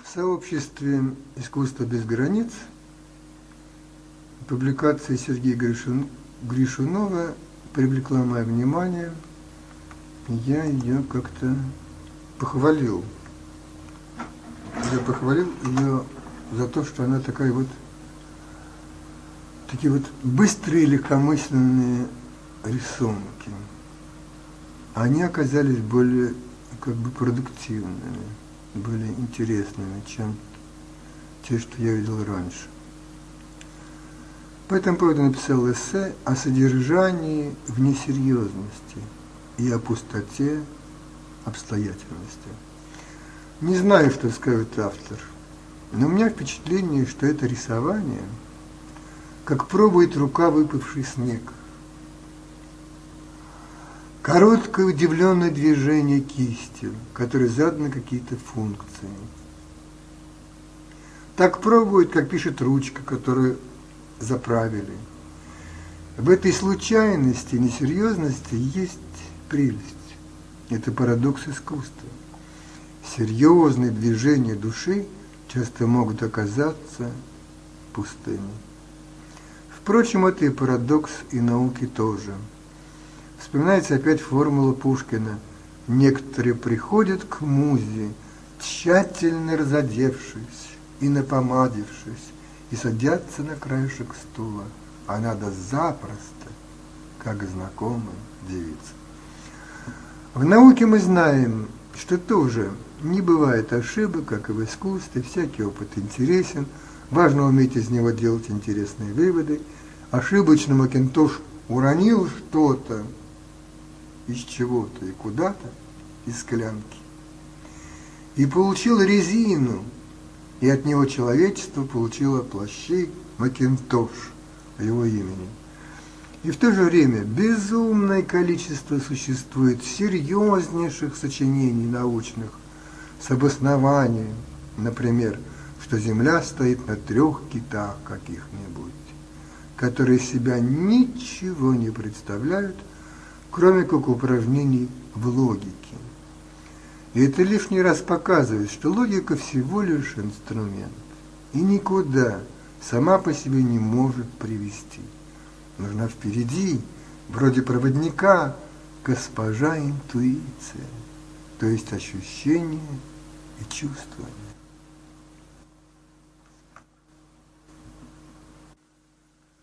В сообществе «Искусство без границ» публикация Сергея Гришунова привлекла мое внимание, и я ее как-то похвалил. Я похвалил ее за то, что она такие быстрые, легкомысленные рисунки. Они оказались более продуктивными, более интересными, чем те, что я видел раньше. По этому поводу написал эссе о содержании в несерьезности и о пустоте обстоятельности. Не знаю, что скажет автор, но у меня впечатление, что это рисование, как пробует рука выпавший снег. Короткое удивленное движение кистью, которой заданы какие-то функции. Так пробует, как пишет ручка, которую заправили. В этой случайности, несерьезности есть прелесть. Это парадокс искусства. Серьезные движения души часто могут оказаться пустыми. Впрочем, это и парадокс и науки тоже. Вспоминается опять формула Пушкина: некоторые приходят к музе, тщательно разодевшись и напомадившись, и садятся на краешек стула, а надо запросто, как знакомая девица. В науке мы знаем, что тоже не бывает ошибок, как и в искусстве, всякий опыт интересен, важно уметь из него делать интересные выводы. Ошибочно Макинтош уронил что-то из чего-то и куда-то, из склянки, и получил резину, и от него человечество получило плащи Макинтош его имени. И в то же время безумное количество существует серьезнейших сочинений научных с обоснованием, например, что Земля стоит на 3 китах каких-нибудь, которые из себя ничего не представляют, кроме как упражнений в логике. И это лишний раз показывает, что логика всего лишь инструмент, и никуда сама по себе не может привести. Нужна впереди, вроде проводника, госпожа интуиция, то есть ощущение и чувствование.